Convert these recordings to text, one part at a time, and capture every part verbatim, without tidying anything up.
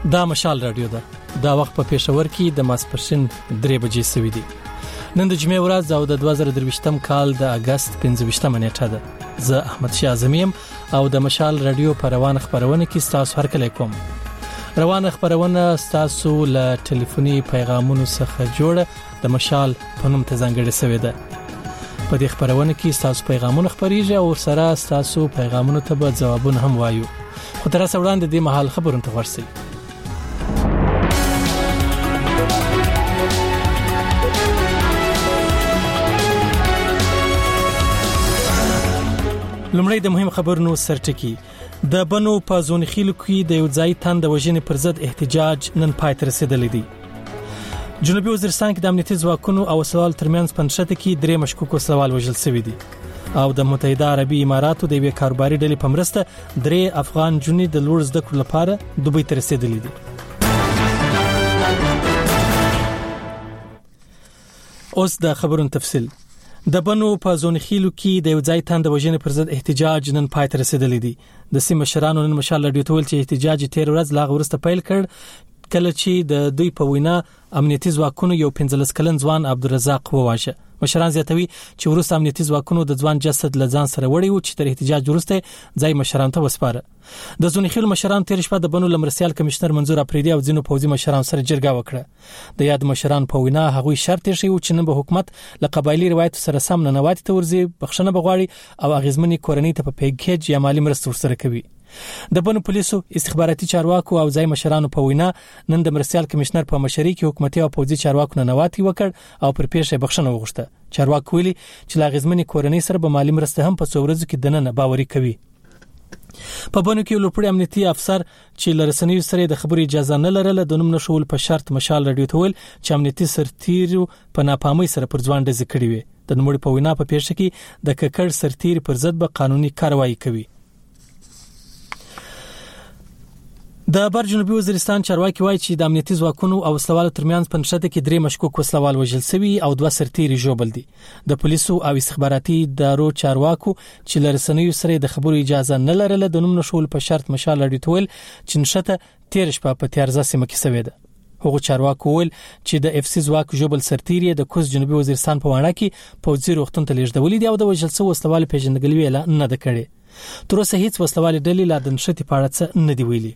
دا مشال رادیو ده. دا وخت په پېښور کې د ماسپښین درې بجې سوي دي. نن د جمعې ورځ او د دوه زره درویشتم کال د اگست پنځه ویشتمه نیټه ده. زه احمد شاه اعظمیم او د مشال رادیو په روانه خبرونه کې ستاسو هرکلی کوم. روانه خبرونه ستاسو له ټلیفوني پیغامونو څخه جوړه د مشال په نوم ته ځانګړې شوې ده. په دې خبرونه کې ستاسو پیغامونه خبريږي او سره ستاسو پیغامونو ته به ځوابونه هم وایو. خو تر اوسه وړاندې د محل خبرونه ته ورسئ. لومړی د مهم خبرونو سرټکی. د بنو په زون خیلو کې د یو ځای تند وژنې پر ضد احتجاج نن پای ته رسیدلی دی. جنوبي وزیرستان کې د امنیتي ځواکونو او وسلوال ترمنځ په نښته کې درې مشکوک وسلوال وژل شوي دي او د متحده عربي اماراتو د یوې کاروباري ډلې په مرسته درې افغان جونې د لوړ زده کړو لپاره دوبۍ ته رسیدلي دي. اوس د خبرونو تفصیل. د بنو په زون خیلو کې د یو ځای تند وژنې پر ضد احتجاج نن پای ته رسیدلی دی. د سیمه مشرانو نن مشال رادیو ته ویل چې احتجاج تیر ورځ لا ورسته پیل کړ کله چې د دوی په وینا امنیتي ځواکونو یو پنځلس کلن ځوان عبدالرزاق وواژه. مشران زیاتوي چې ورسته امنیتي ځواکونو د ځوان جسد له ځان سره وړي و چې تر احتجاج ورسته ځای مشران ته وسپاره. د زون خیل مشران تیر شپه د بنو لمرسیال کمشنر منظور اپریدي او ځینو پوځي مشران سره جرګه وکړه. د یاد مشران په وینا هغوی شرط یې شوی چې نن به حکومت له قبایلی روایت سره سم نه نواتي ته ورځي، بخښنه بغواړي او اغیزمنې کورنۍ ته په پیکیج یا مالی مرسته ورسره کوي. د بنو پولیسو استخباراتي چارواکو او ځای مشرانو په وینا نن د مرسیال کمشنر په مشرۍ کې حکومتي او پوځي چارواکو نه نواتي وکړ او پر پیښه بخښنه وغوښته. چارواکو ویلي چې لا اغیزمنې کورنۍ سره به مالی مرسته هم په څو ورځو کې دننه باوري کوي. په بنو کې لوړ امنیتي افسر چې لرسنیو سره د خبرو اجازه نه لرله د نوم نشول په شرط مشال رادیو ته ویل چې امنیتي سرتیرو په ناپامۍ سره پر ځوان ډزې کړې وي. د نوموړي په وینا په پیښه کې د ککړ سرتیر پر ضد به قانوني کاروایی کوي. د بر جنوبي وزیرستان چارواکي وایي چې د امنیتي ځواکونو او وسلوالو ترمنځ په نښته کې درې مشکوک وسلوال وژل شوي او دوه سرتیري ژوبل دي. د پولیسو او استخباراتي ادارو چارواکو چې لرسنیو سره د خبرو اجازه نه لرله د نوم نشول په شرط مشال رادیو ته ویل چې نښته تیر شپه په تیارزه سیمه کې شوې ده. هغه چارواکو ویل چې د اف سی ځواک ژوبل سرتیري د کوز جنوبي وزیرستان په وانه کې پوځي روغتون ته لیږدولې دي او د وژل شوو وسلوال پیژندګلوي اعلان نه ده کړې. تر اوسه هیڅ وسلوال ډلې لا د نښتې په اړه څه نه دی ویلي.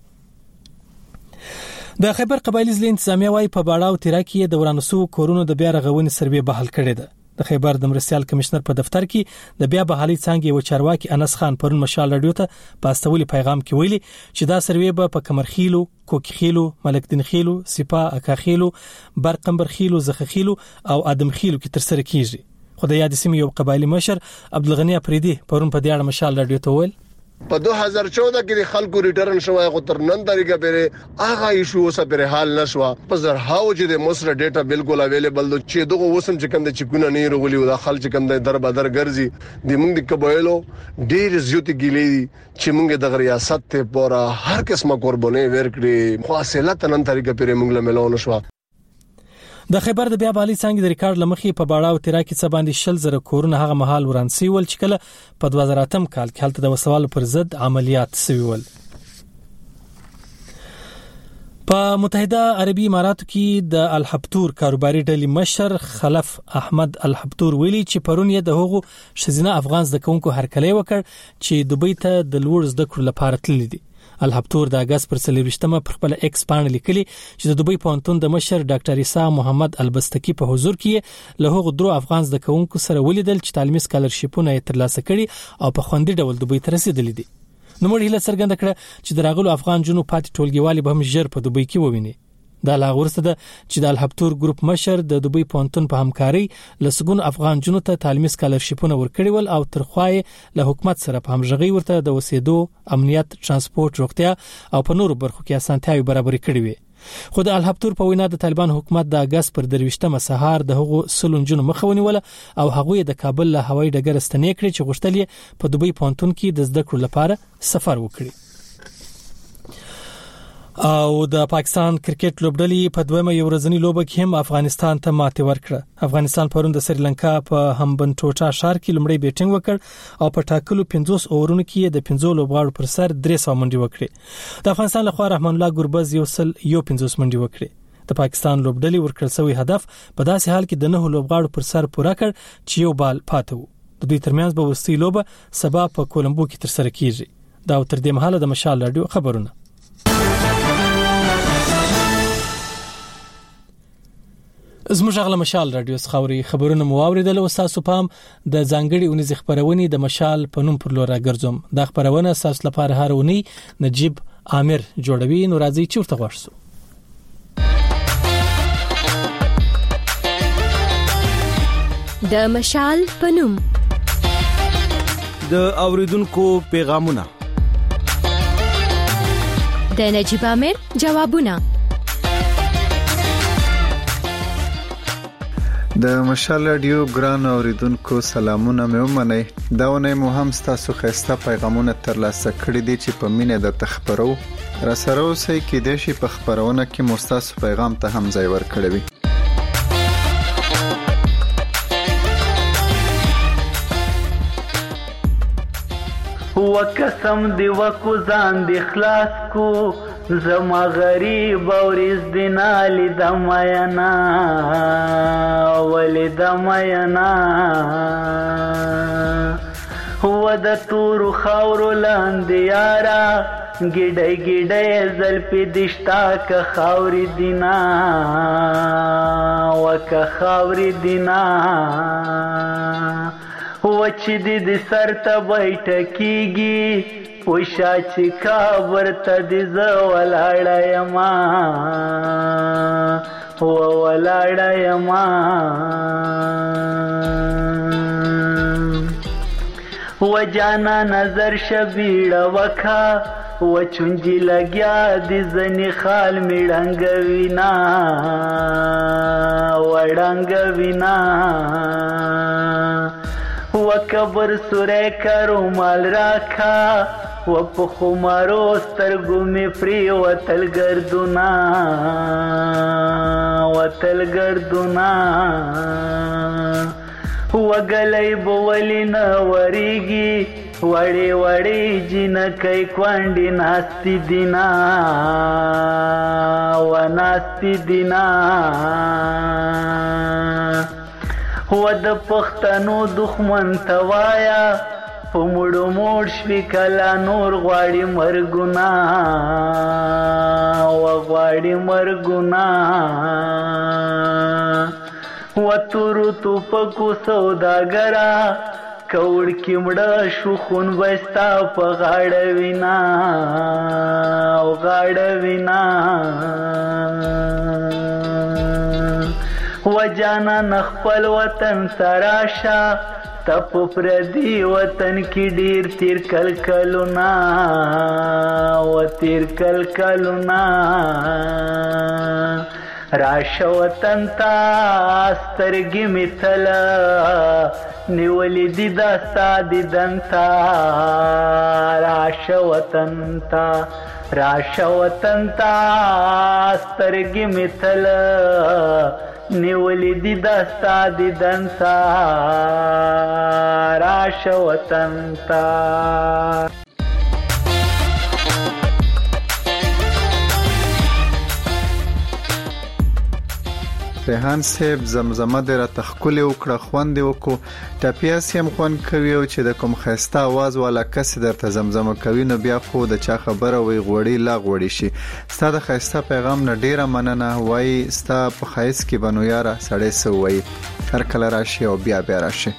د خیبر قبایلی ضلع انتظامیه وايي په باړاو تیرا کې د ورانسو کورونو د بیا رغونې سروې بحال کړي ده. د خیبر د مرسیال کمشنر په دفتر کې د بیا بحالي څنګه یو چارواکي انس خان پرون مشال رادیو ته په استولي پیغام کې ویلي چې دا سروې به په کمرخیلو، کوکخیلو، ملکدین خیلو، سپا اکاخیلو، برقمبر خیلو، زخخیلو او ادم خیلو کې تر سره کیږي. خو د یاد سیمې یو قبایلی مشر عبدالغنی اپریدي پرون په دې اړه مشال رادیو ته ویل په دو هزار چودہ کې خلکو ریټرن شوی خو تر نن طریقه پرې هغه ایشو اوسه پرې حال نشو. په زرهاو چې د مصر ډیټا بالکل اویلیبل دو چې دغه وسم چې کوم د چکونه نه رغولي او د خلک کوم د در بدر ګرځي د موږ د قبایلو ډیر زیات ګیلې چې موږ د ریاست ته پورا هر قسمه قرباني ورکړي خو اصله نن طریقه پرې موږ له ملونه شو. د خیبر د بیا بحالي څنګه د ریکارډ لمخې په باړاو تیرا کې څه باندې شل زره کورونه هغه مهال ورانسي ول چې کله په دوه زره اتم کال کې هلته د وسوالو پر ضد عملیات شوي ول. په متحده عربي اماراتو کې د الحبتور کاروباري ډلې مشر خلف احمد الحبتور ویلي چې پرون یې د هغو شزینه افغان زده کوونکو هرکلی وکړ چې دوبۍ ته د لوړ زده کړو لپاره تللي دي. الحبتور د اگست پر څلورویشتمه پر خپل ایکس باندې لیکلي چې د دوبۍ پوهنتون د مشر ډاکټر عیسی محمد البستکی په حضور کې له هغو درو افغان زده کوونکو سره ولیدل چې تعلیمي سکالرشیپونه یې ترلاسه کړي او په خوندي ډول دوبۍ ته رسیدلي دي. نو موږ هیله څرګنده کړه چې د راغلو افغان جنو پاتې ټولګیوالي به هم ژر په دوبۍ کې وویني. دا لا ورسته ده چې د الحبتور ګروپ مشر د دوبۍ پوهنتون په همکاري لسګون افغان جنو ته تعلیمي سکالرشیپونه ورکړي ول او ترخوای له حکومت سره په همغږي ورته د وسیدو، امنیت، ترانسپورت، روغتیا او په نورو برخو کې اسانتیاوي برابرې کړې وي. خو د الحبتور په وینا د طالبان حکومت د اگست پر درویشتمه سهار د هغو سلونجونو مخه ونیوله او هغوی د کابل له هوایي ډګر ستنې کړې چې غوښتل یې په دوبۍ پوهنتون کې د زده کړو لپاره سفر وکړي. او د پاکستان کرکټ لوبډلې په دویمه یو ورځنی لوبه کې هم افغانستان ته ماتې ورکړه. افغانستان پرون د سریلانکا په همبنټوټا ښار کې لومړی بیټینګ وکړ او په ټاکلو پنځوس اوورونو کې د پنځو لوبغاړو پر سر درې سوه منډې وکړې. د افغانستان لخوا رحمان الله ګربز یو سل یو پنځوس منډې وکړې. د پاکستان لوبډلې ورکړل شوی هدف په داسې حال کې د نه لوبغاړو پر سر پوره کړ چې یو بال پاتې و. د دوی ترمنځ به وروستۍ لوبه سبا په کولمبو کې ترسره کیږي. دا تر دې مهاله د مشال رادیو خبرونه. زموږ غل مشال رادیو خبري خبرونه مو اوریدل او تاسو پام د ځانګړي اونیز خبرونه د مشال په نوم پر لور راګرځوم. د خبرونه تاسو لپاره هرونی نجيب عامر جوړوي. نو راځي چې ورته وښو. د مشال په نوم د اوریدونکو پیغامونه، د نجيب عامر جوابونه. د مشال رادیو ګران اوریدونکو سلامونه مې ومنئ. دا ونه مو هم تاسو خسته پیغامونه ترلاسه کړی دي چې په مینه د تخبرو را سره اوسئ کې د شي په خبرونه کې مو تاسو پیغام ته هم ځای ورکړی وي. وقسم دی وکو ځان دی خلاص کو زما غریب اوریز دینالی دماینا ولی دماینا هو د تور خاور لاندې یارا ګډای ګډای زلپی دشتا که خاوري دینا وک خاوري دینا وچ دې د سر ته بیٹه کیږي پوشا چې کابر ته دې ز ولاړه یما و ولاړه یما و جانا نظر شبیړه وکا و چونجی لګیا دې زنی خال میړنګ وینا وړنګ وینا وکبر سوره کرو مال راکا و په خمارو سترګو می پری وتل گردونا وتل گردونا وګلای بولینا وریږي وړې وړې جنکای کوانډي ناستی دینا و ناستی دینا و د پښتنو دښمن توایا په مړو مړ شوي کلا نور غواړي مرګونه و غواړي مرګونه و تورو توپکو سوداګره کوړ کې مړه شو خون بستا په غاړه وینا او غاړه وینا و جانا نخپل وطن سراشا تپ پردی وطن کی ډیر تیر کل کلونا و تیر کل کلونا راشه وطن تا سترګې مثلا نیولی دی دستا دیدن تا راشه وطن تا راشه وطن تا سترګې مثلا نیولی دی دستا دیدن تا راشه وطن تا. ریحان صاحب زمزمه د را تخکل وکړه خوند وکړو ټاپیاس هم خوند کوي او چې د کوم خسته आवाज والا کس درته زمزمه کوي نو بیا خو د چا خبره وي غوړی لا غوړی شي. ستاسو خسته پیغام نه ډیره مننه وای ستاسو په خایس کې بنو یاره سړې سو وای هر کله راشي او بیا بیا راشي.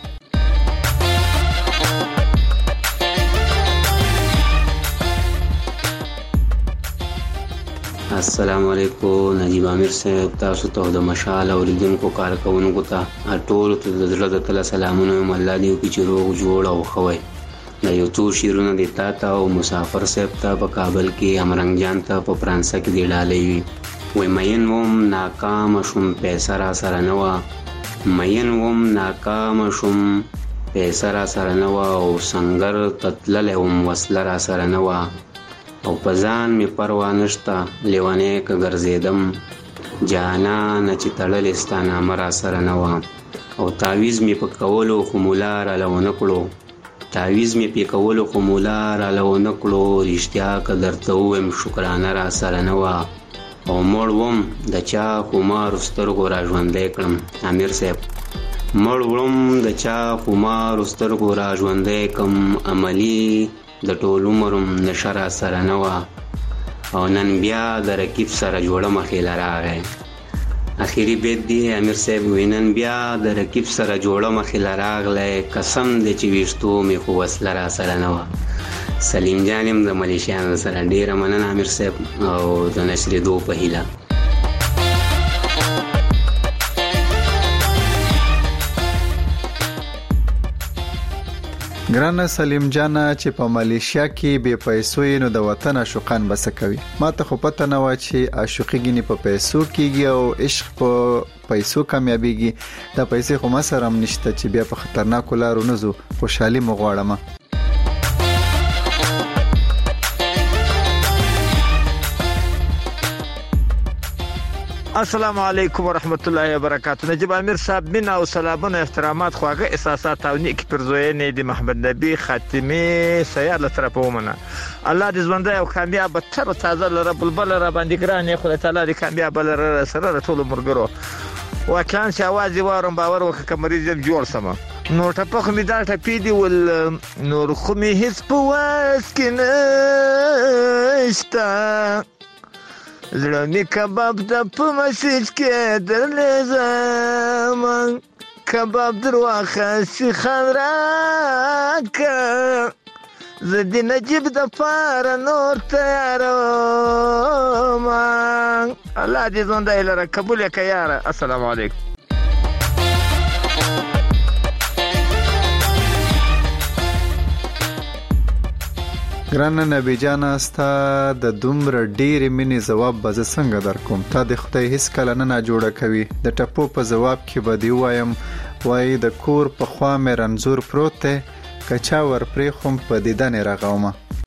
السلام علیکم. نجيب عامر صاحب تاسو ته د مشال اوریدونکو کارکونکو ته ټول ته د زړه د تل سلامونه الله دې وکړي چې روغ جوړ او خوي. د یو څو شیرونه د تا ته او مسافر صاحب ته په کابل کې امرنګ جان ته په فرانسه کې دی ډالې وي وای مین وم ناکام شوم پیسې را سره نه و مین وم ناکام شوم پیسې را سره نه و او څنګه تتلل وم وسله را سره نه و او پزان می پروا نشتا لیوانه که ګرځیدم جانان چې تړلې ستا نامه را سره نه وه او تعویز می په کولو خو مولا راله ونه کړو تعویز می په کولو خو مولا راله ونه کړو رښتیا که درته ووایم شکرانه را سره نه وه او مړ وم د چا خمارو سترګو را ژوندی کړم امیر صاحب مړ وړم د چا خمارو سترګو را ژوندی کړم عملي د ټول عمرم نشه را سره نه وه او نن بیا د رقیب سره جوړه مخې له راغی اخیری بیت دی امیر صاحب وینن بیا د رقیب سره جوړه مخې له راغلی قسم دی چې ویښتو مې خو وسله را سره نه وه سلیم جان یم د ملیشیانو سره ډېره مننه امیر صاحب او د نشرېدو په هیله ګرانه سلیم جان چې په ملیشیا کې به پیسو نو د وطن عاشقان بس کوي ما ته خو پته نه و چې عاشقي ګینه په پیسو کېږي او عشق په پیسو کامیابیږي د پیسې خو ما سره هم نشته چې بیا په خطرناکو لارو نه زو خوشحالي مغواړم السلام علیکم ورحمت الله وبرکاته نجیب امیر صاحب من او سلامونه احترامات خواږه احساسات او نیک پرزوینې د محمد نبی خاتمه سیار له طرفه ومنه الله دې ژوندۍ او کامیاب تر تازه لره بلبل را باندې ګران خدای تعالی دې کامیاب لره سره ټول مرګرو وکړان چې आवाज وارم باور وکړه کمریز جوړ سم نو ټپخ می دا ټپی دی ول نور خو می هیڅ په واس کې نشتا زړه می کباب د په مسیج کې درلې زمان کباب درواخه سی خضراکه زدی نجیب د پار نور تیارو man الله دې زنده لره قبول کړه یاره السلام علیکم ګران نبی جان استا د دومره ډېر منی جواب به څنګه درکوم تا د خدای هیڅ کله نه جوړه کوي د ټپو په جواب کې به دی وایم وای د کور په خوا مې رنزور پروت دی کچا ور پرې خوم په دیدن راغومه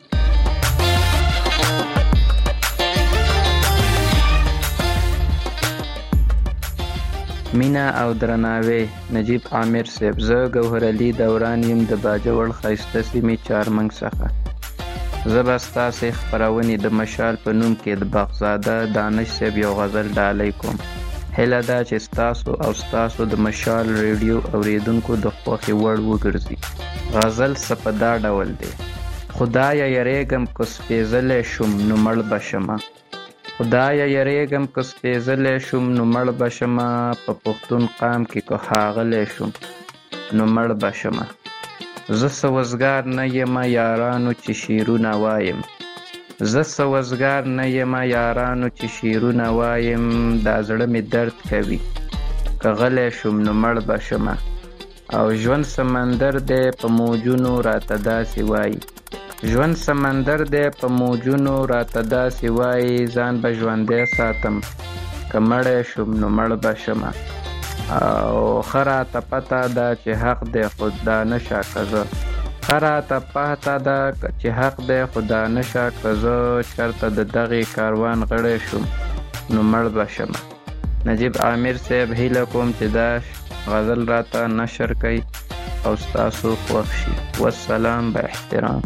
مینا او درناوی نجیب عامر صاحب زه ګوهر علي دوران یم د باجوړ خیسته سیمې چارمنګ څخه زبستا سي خبرونی د مشال په نوم کې د بغزاده دانش صاحب یو غزل ډالۍ کوم هله دا چې تاسو او تاسو د مشال ریډیو اوریدونکو د خوخي وړ وګرځي غزل سپدا ډول دی خدای یریګم کو سپېزلې شوم نو مړ بشمه خدای یریګم کو سپېزلې شوم نو مړ بشمه په پښتون قام کې کو هاغلې شوم نو مړ بشمه زه سوزګار نه یم یارانو چې شیرونه وایم زه سوزګار نه یم یارانو چې شیرونه وایم دا زړه می درد کوي کغلې شوم نو مړ بشمه او ژوند سمندر دی په موجونو راته داسې وایي ژوند سمندر دی په موجونو راته داسې وایي ځان به ژوندی ساتم که مړی شوم نو مړ بشمه او خراته پتا دا چې حق دی خدا نشه کزه خراته پتا دا چې حق دی خدا نشه کزه چرته د دغه کاروان غړې شوم نو مړ بشم نجیب عامر صاحب هیله کوم چې دا غزل راته نشر کړي او تاسو خوښ شي والسلام به احترام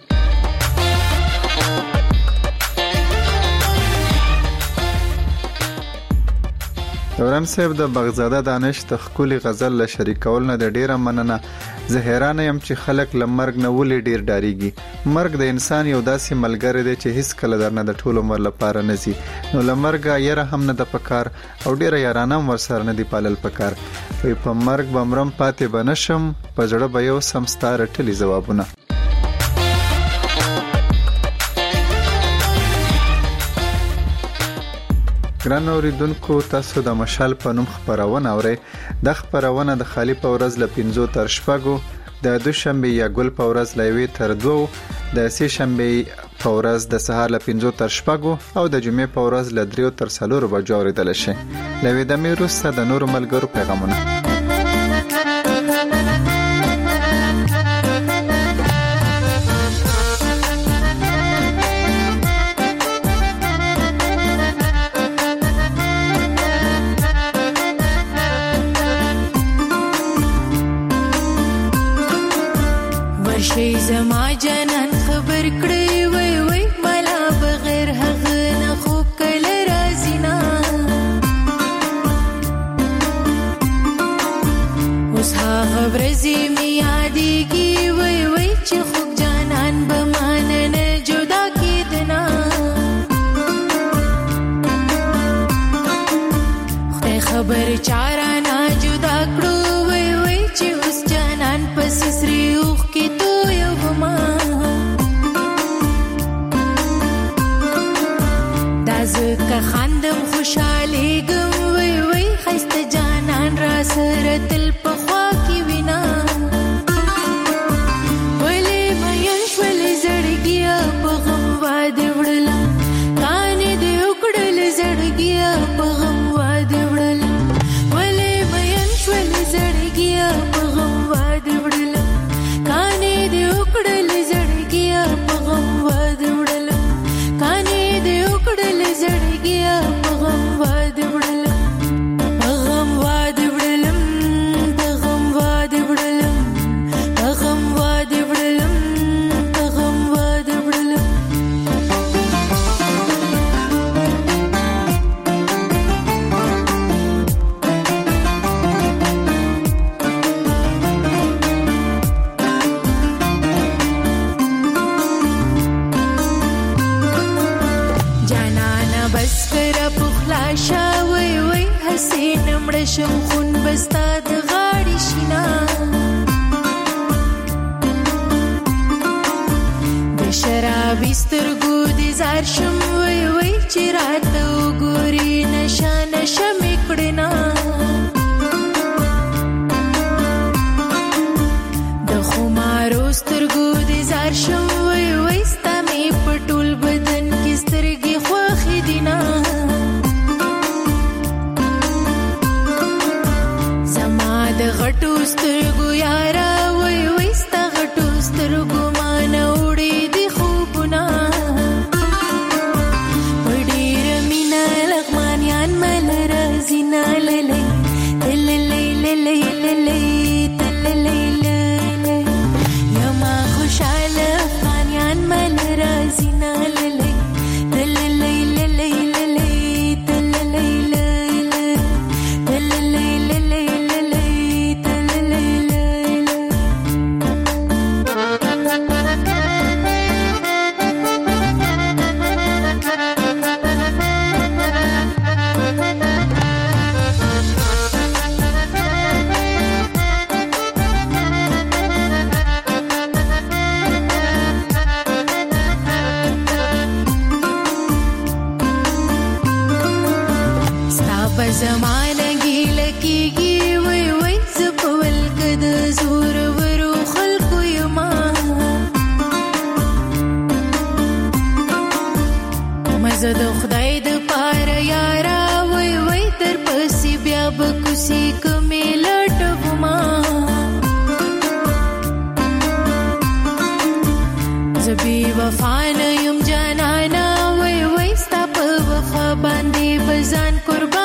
دوران صاحب د بغزاده دانش د خولي غزل له شریکول نه د ډیره مننه زه حیران یم چې خلک لمرګ نه ولې ډیر ډاریږي مرګ د انسان یو داسې ملګری دی چې هیڅ کله درنه د ټولو عمر لپاره نزي نو لمرګ یره هم نه د پکار او ډیره یارانه ور سره نه دی پالل پکار په مرګ بمرم پاتې بنشم په جوړه به یو سمستار ټلی جوابونه ګران اوریدونکو تاسو د مشال په نوم خبرونه اورئ د خبرونه د خالی په ورځ ل پنځو تر شپږو د دوشنبه یا ګل په ورځ ل وی تر دوه د سه شنبه په ورځ د سهار ل پنځو تر شپږو او د جمعې په ورځ ل دریو تر څلورو بجو اوریدل شي لوي د میروسه د نور ملګرو پیغامونه چارا نا جدا کړو وای وای چې اوس جانان پس سری اوخ کې تو یو ما دازکه خندم خوشاله ګم وای وای خسته جانان را سره تل په خوا کې وینا ولې مې شول زړګیا په غم واد وړل کان دې وکړل زړګیا په غم واد وړل ولې مې شول زړګیا په غم واد وړل کان دې وکړل زړګیا په غم واد وړل کان دې وکړل زړګیا په غم واد وړل په غم واد وړلم په غم واد وړلم په غم واد وړلم په غم واد وړلم شا وای وای حسین مړ شم خون بستا د غاړي شینا د شراب سترګو دي زار شم وای وای چې راته وګوري نشه نشه مې کړنا د خمارو سترګو دي زار شم وای وای ستا مې پټول بدن کې سترګې خوخې دینا د غټو سترګو یارا وای وای ستا غټو سترګو مان وړي دي خوبونه وړي رمینا لغمانیان مل رازینا للی للی للی للی للی للی یما خوشاله افغانیان مل رازینا للی للی للی للی للی زمانه ګیله کېږي وای وای زه په ولکه د زورورو خلکو یما مزه د خدای د پاره یارا وای وای تر پسې بیا به کوسي کمې لټوما زه بې وفا نه یم جانانا وای وای ستا په وفا باندې به ځان قربان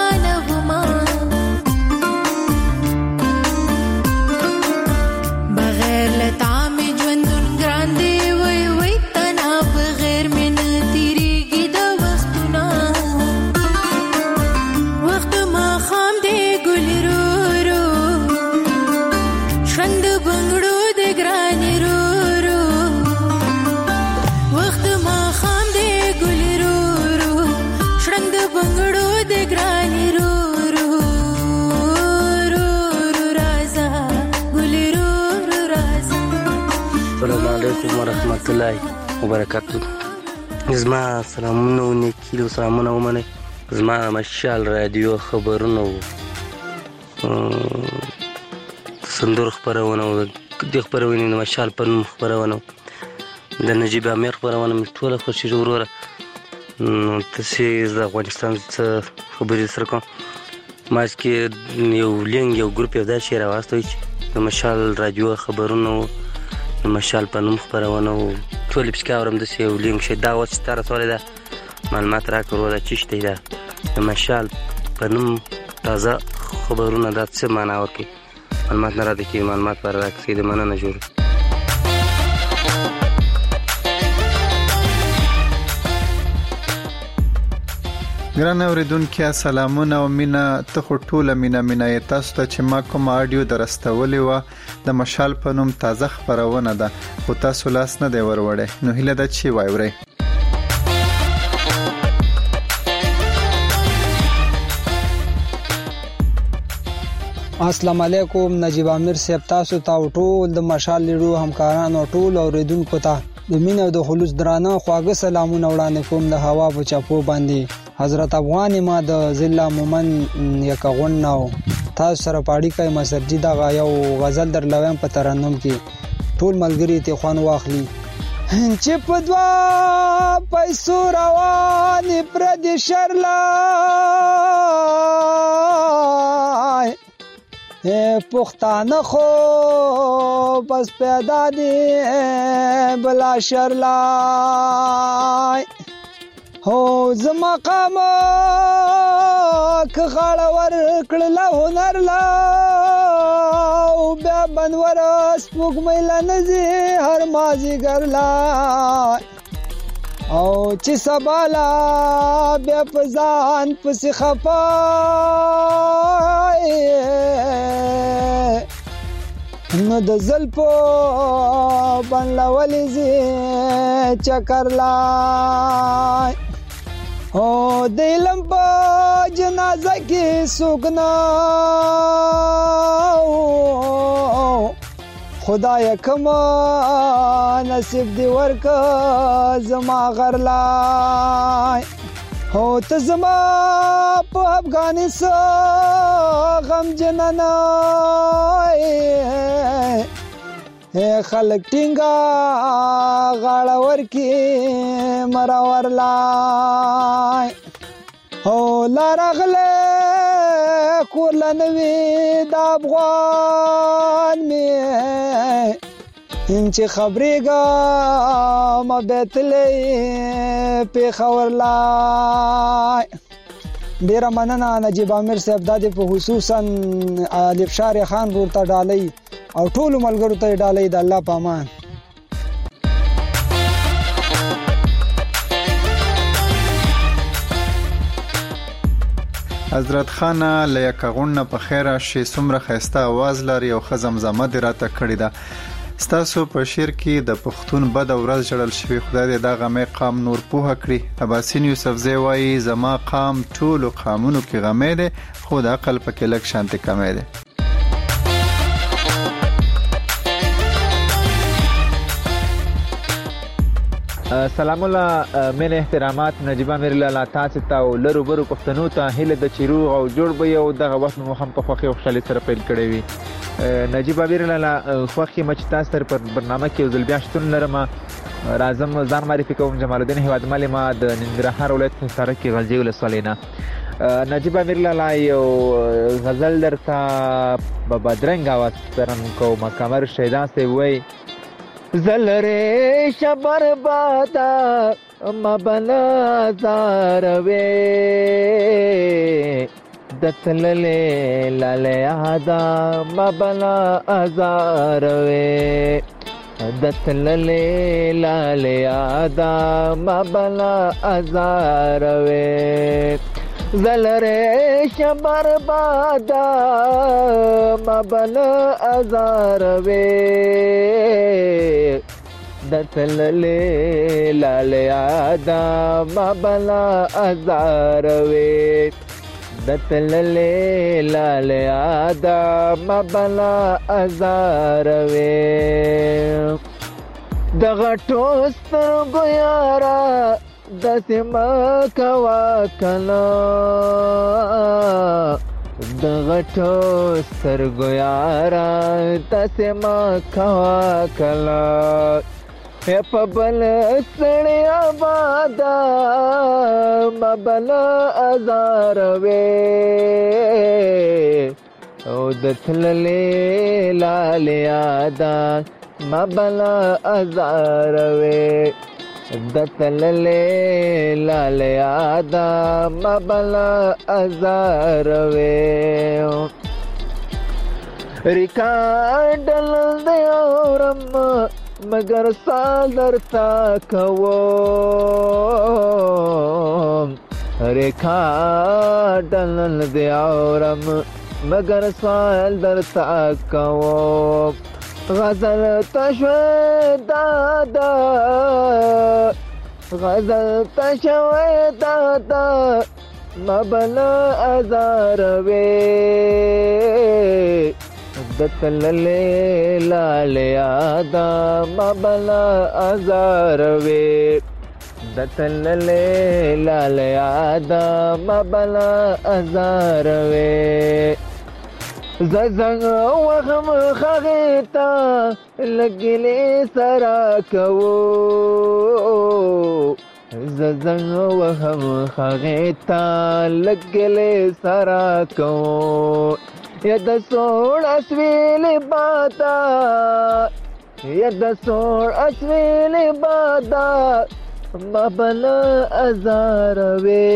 ورحمت الله وبرکاته. زما سلامونه و نیکي سلامونه ومنئ. زما مشال رادیو خبرونه و سندور خبرونه و د خبرونه د مشال په نوم خبرونه د نجیب امیر خبرونه مې ټوله خوښېږي وروره. نو تاسې د افغانستان څه خبرې سره کوم ما کې یو لینک یو ګروپ یو دا شی راواستوي چې د مشال رادیو خبرونه و د مشال په نوم خپرونه و ټولې پسې اورم داسې یو لینک شي دا اوس تا رسولی ده معلومات راکړه وروره چې شته ده د مشال په نوم تازه خبرونه دا څه معنا ورکوي معلومات نه راته کېږي معلومات به راکړي د مننه جوړ ګران اوریدونکو سلامونه او مینا ته ټوله مینا مینا تاسو ته چې ما کوم اډیو درستولې و د مشال په نوم تازه خبرونه ده خو تاسو لاس نه دی وروړې نو هیله ده چې وایورئ. السلام علیکم. نجیب امیر صاحب تاسو ته ټول د مشال لیډو همکارانو ټول اوریدونکو ته د مینې او د خلوص درانه خواږه سلامونه وړاندې کوم د هوا په چاپو باندې. حضرت افغان ما د ضلع مومن یکغون نو تاسو سره پاړی کوي مسجد دا یو غزل در لویم په ترنم کې ټول ملګری ته خوان واخلي. چې په دوا پیسو روان پر دې شرلا پختانه خو پس پیدا دی بلا شرلای هو زما قام که غاړه ور کړله هنر لا او بیا بنور سپوږمۍ لا نزي هر مازیګر لا او چې سبالا بیا په ځان پسې خفای نو د زلپو بنلا ولیزی چکر لای او د علم په جنازه کې سوګنا خدای کما نصیب دی ورک زما غرلای هو ته زما په افغانستان غم جننای خلک ټینګا غاړه ورکی مراور لای هو لارغله کولنوي د افغان می انچ خبرېګا ما بیتلې په خبر لای. ډیر مننه نجیب امیر صاحب د په خصوصا الف شار خان ورته ډالۍ او ټول ملګرو ته ډالۍ د الله پامان. حضرت خان له یکغون په خیره شي څومره خسته आवाज لري او خزمزمه دی راته کړی دا. ستاسو په شعر کې د پښتون بد ورځ جوړل شوی خدای دې دا غمه قام نور پوها کړی. اباسین یوسف زی وایي زما قام ټول قامونو کې غمه ده خو د عقل پکې لک شانته کمه ده. سلام الله من احترامات نجیب امیر لاله تاسو ته لرو برو پښتنو ته هله د چیرو او جوړ به یو دغه وخت مو هم په خوخي او خوشالي سره پیل کړی وي. نجیب امیر لاله خوخي مچ تاسو تر پر برنامه کې ځل بیا شتون لرم. راځم ځان معرفي کوم. جمال الدین هواد مالي ما د ننګرهار ولایت سره کې غلجی ولسوالینا. نجیب امیر لاله یو غزل درته په بدرنګ आवाज ترن کوم. کمر شیدا سی وای زلره شبر بادا مبلا زاروي دتلله لاله ادا مبلا ازاروي دتلله لاله ادا مبلا ازاروي زلره شبر بادا مبلا ازاروي دتلله لاله ادا مبلا ازاروي دتلله لاله ادا مبلا ازاروي دغه ټوستر ګیارا دسما کوا کلا دغه ټوستر ګیارا دسما کوا کلا په بل سړی آباد مبل ازاروي او د تللې لاله ادا مبل ازاروي د تللې لاله ادا مبل ازاروي ریکارډل دی اورم مگر سال درتا کوم ریکا ډلل دی اورم مگر سال درتا کوم غزل تشوي دادا غزل تشوي دادا مبل ازاروي دتللې لاله یادا ما بلا ازاروي دتللې لاله یادا ما بلا ازاروي زنګ وهم خغیتا لګلې سرا کوو زنګ وهم خغیتا لګلې سرا کوو یا د سوړ اسویل بادا یا د سوړ اسویل بادا مبل ازاروي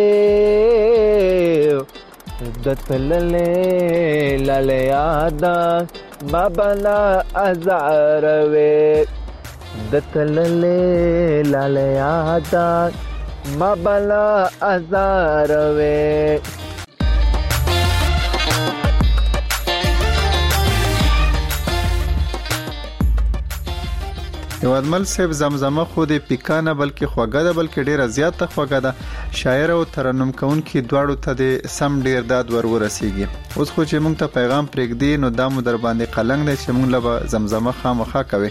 دتللې لاله یادا مبل ازاروي دتللې لاله یادا مبل ازاروي یوادمل صاحب زمزمه خو د پیکانه بلکې خوږه ده بلکې ډیره زیاته خوږه ده. شاعر او ترنم کوونکی دواړو ته د سم ډیر داد ور ورسیږي. اوس خو چې موږ ته پیغام پرېږدي نو دا مو در باندې قلنګ دی چې موږ له زمزمه خامخا کوي.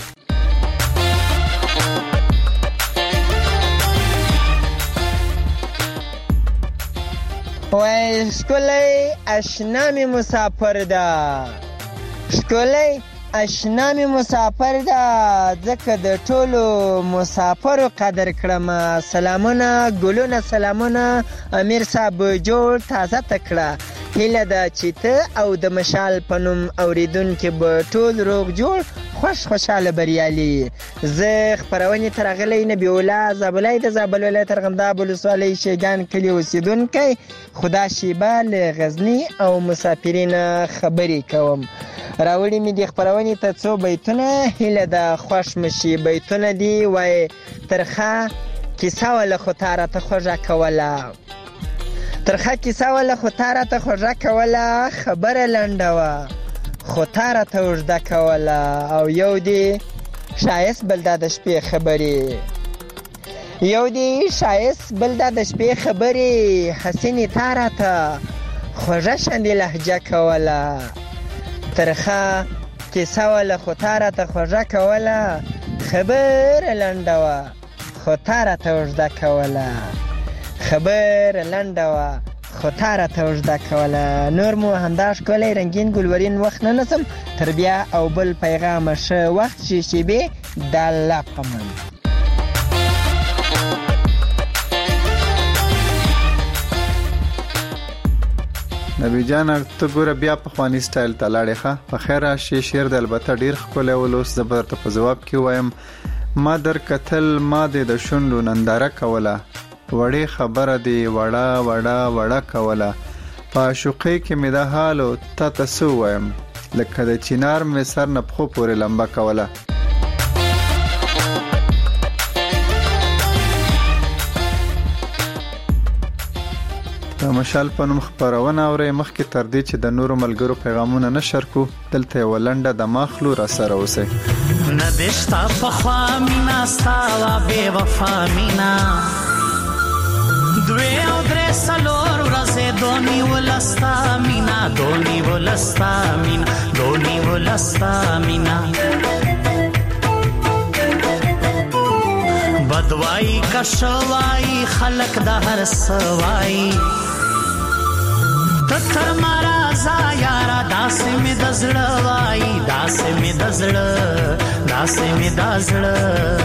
وای شکلی اشنا می مسافر ده شکلی اشنا می مسافر ده ځکه د ټولو مسافرو قدر کړم. سلامونه ګلونه سلامونه امیر صاحب جوړ تازه تکړه هیله ده چې ته او د مشال په نوم اوریدونکي به ټول روغ جوړ خوش خوشاله بریالي. زه خپرونې ته راغلی نبی الله زابلای د زابل ولایت ارغنداب ولسوالۍ شیګان کلي اوسیدونکی خدا شیبه له غزني او مسافرین خبرې کوم. راوړي مې د خپرونې ته څو بیتونه هیله ده خوښ مشي. بیتونه دي وای ترخه کیسه ولا خو تاره ته خوږه کوله ترخه کیسه ولا خو تاره ته خوږه کوله خبره لنډه وه خو تاره ته اوږده کوله او یو دی ښایست بل دا د شپې خبرې یو دی ښایست بل دا د شپې خبرې حسینې تاره ته خوږه شاندې لهجه کوله ترخه کیسه ولا خو تاره ته خوږه کوله خبره لنډه وه خو تاره ته اوږده کوله خبره لنډه وه خو تاره ته اوږده کوله. نور مو همدا ښکلی رنګین ګلورین وخت نه نسم تر بیا او بل پیغامه ښه وخت شي شیبې د الله په امان. نبی جان ته ګوره بیا په خواني سټایل ته لاړې ښه په خیر راشي. شعر د البته ډیر ښکلی ول. اوس زه به درته په ځواب کې وایم ما در کتل ما دې د شونډو ننداره کوله وړې خبره دې وړه وړه وړه کوله په عاشقۍ کې مې دا حال او تا ته څه ووایم لکه د چنار مې سر نه پښو پورې لمبه کوله. د مشال په نوم خپرونه اورئ. مخکې تر دې چې د نورو ملګرو پیغامونه نشر کو دلته یوه لنډه د ماخلو را سره اوسئ. نه دې شته پخوا مینا ستا وه بې وفا مینا دوی او درې څلور ورځې دونی ولستا مینا دونی ولستا مینا دونی ولستا مینا بدوای کشوای خلق د هر سوای تر مارا زا یارا داسې می د زړه وای داسې می د زړه داسې می د زړه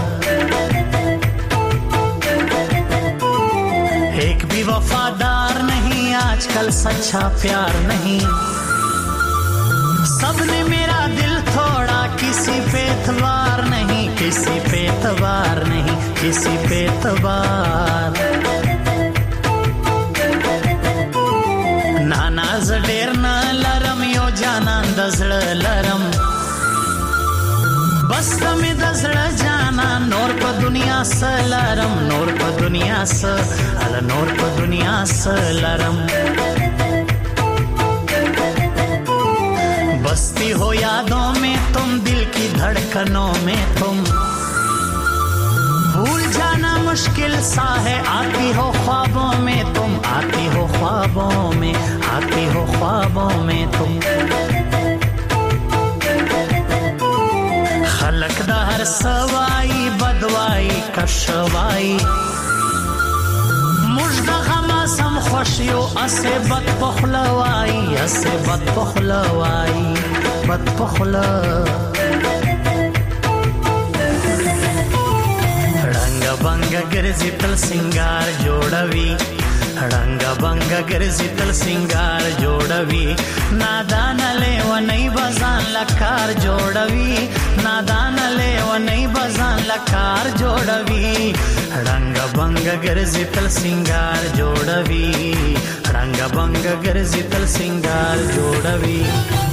ایک بھی وفادار نہیں آج کل سچا پیار نہیں سب نے میرا دل توڑا کسی پہ اعتبار نہیں کسی پہ اعتبار نہیں کسی پہ اعتبار نانا زډیر نه لرم یو جانان د زړه لرم بس مې د زړه جانان نور په دنیا سلرم نور په دنیا سل نور په دنیا سلرم बसती हो यादों में तुम दिल की धड़कनों में तुम भूल जाना मुश्किल सा है आती हो ख्वाबों में तुम आती हो ख्वाबों में आती हो ख्वाबों में तुम مش د غم سم خوشیو اسه بد پخلوای اسه بد پخلوای بد پخلا رنگ بنگ ګرځي تل سنگار جوړوي رنگ بنگ ګرځي تل سنگار جوړوي نادان له ونی بزان لکار جوړوي نادان له ونی بزان لکار جوړوي رنگ بنگ ګرځي تل سنگار جوړوي رنگ بنگ ګرځي تل سنگار جوړوي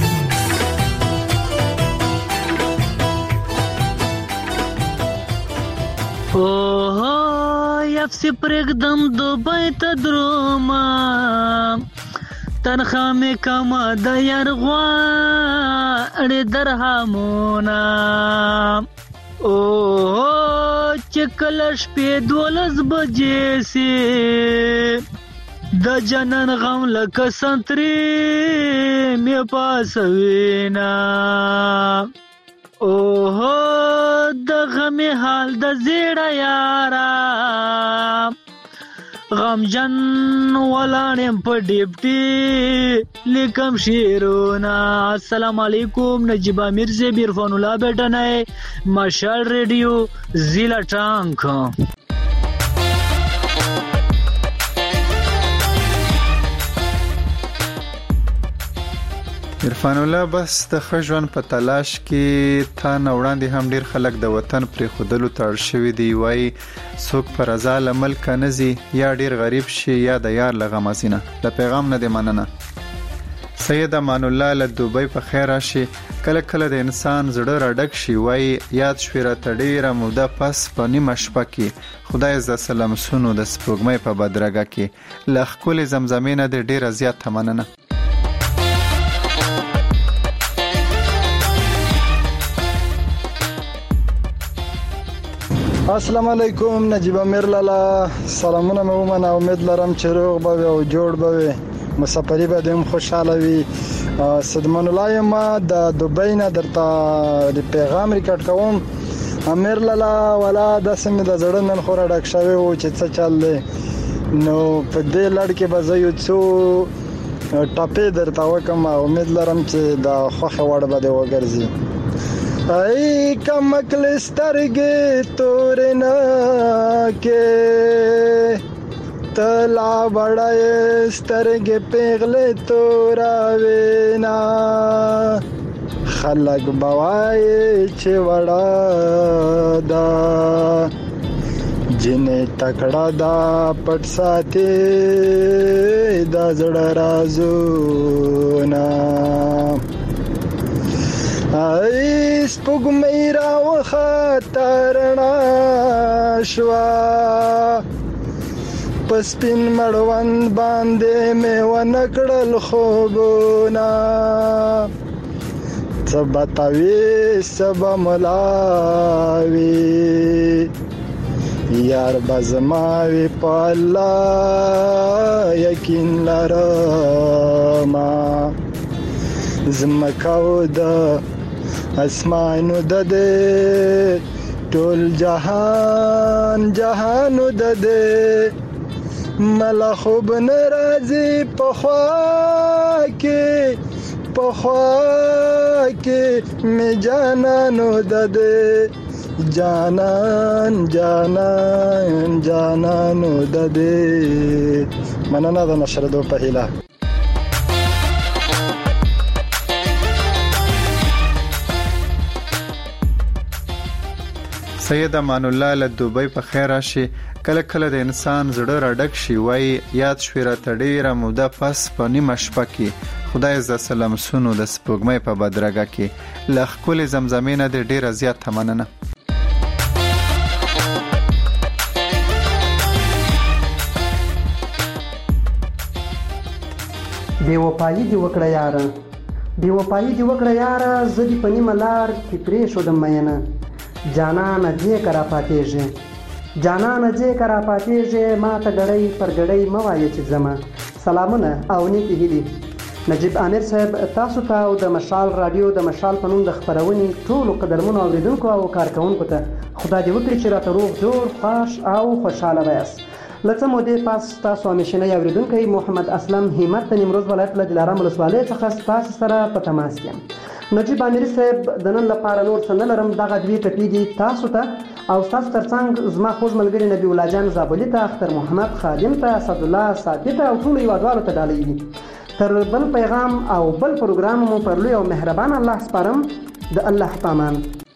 اوه یفسی پرګدم دوبای ته دروما تنخوا می کما د یارغوا اړې درهمونه اوه چکل شپې دولس بجې سي د جنن غم لکه سنتري می پاسوینا اوه د غم حال د زیړه یارا غم جن ولانم په ډیپټي لیکم شیرونا السلام علیکم نجیب امیر سے عرفان الله بیٹنای مشال ریڈیو ضلع ټانک عرفان الله بس د خژوان په تلاش کې تا نه وړاندې هم ډیر خلک د وطن پرې خودلو ته اړ شوي دي وایي څوک په رضا له ملکه نه ځي یا ډیر غریب شي یا د یار له غمه ځي نه د پیغام نه دی مننه سید امان الله له دوبۍ په خیر راشي کله کله د انسان زړه راډک شي وایي یاد شوې راته ډیره موده پس په نیمه شپه کې خدای ز سلام سونو د سپوږمۍ په بدرګه کې له ښکلې زمزمې نه دی ډیره زیاته مننه السلام علیکم نجیب امیر لالا سلامونه مې ومنه امید لرم چې روغ به او جوړ به مسافری به دیم خوشاله وي صدمن الله ما د دوبۍ نه درته پیغام ریکارډ کوم امیر لالا ولا د سم د زړه نن خور ډک شوی او چې څه چل دی نو په دې لړ کې به زه یو څو ټاپې درته وکم امید لرم چې د خوخه وړ به دی وګرځي ای کمکل سترګې تورې نه کې تلا وړای سترګې پیغلې توراوینا خلک بوای چې وړا دا جنې تکړه دا پټ ساتي دا زړه رازونه ای سپوږمۍ راوخته شوا پسپین مړوند باندې مې ونکړل خوبونه سبتاوي سبا ملاوي یار بزماوي په الله یقین لرم زمکاو د اسمانو د دې ټول جهان جهانو د دې ملا خوب ناراضي په خوا کې په خوا کې می جانانو د دې جانان جانان جانانو د دې مننه د نشر دو په هیله سید امان الله له دوبۍ په خیر راشي کله کله د انسان زړه راډک شي وایي یاد شوې راته ډیره موده پس په نیمه شپه کې خدای ز سلام سونو د سپوږمۍ په بدرګه کې له ښکلې زمزمې نه دی ډیره زیاته مننه بے وفایي دی وکړه یاره بے وفایي دی وکړه یاره زه دې په نیمه لار کې پرې شودم مینه جانانه دې کرا پاتېږي جانانه دې کرا پاتېږي ما ته ګړۍ پر ګړۍ مه وایه چې زما سلامونه او نیکې هیلې نجیب عامر صاحب تاسو ته او د مشال رادیو د مشال په نوم د خبرونې ټولو قدرمنو اوریدونکو او کارکونکو ته خدای دې وکړي چې راته روغ جوړ خوش او خوشحاله وایاست. له څه مودې پس تاسو همیشنی اوریدونکی محمد اسلم همت د نیمروز ولایت له دلارام ولسوالۍ څخه ستاسو سره په تماس یم. نجیب عامر صاحب د نن لپاره نور څه نه لرم، دغه دوې ټپې دي تاسو ته او ستاسو ترڅنګ زما خوږ ملګري نبي الله جان زابلي ته، اختر محمد خادم ته، اسدالله صافي ته او ټولو هیوادوالو ته ډالۍ دي. تر بل پیغام او بل پروګرام مو پر لوی او مهربان الله سپارم. د الله پامان.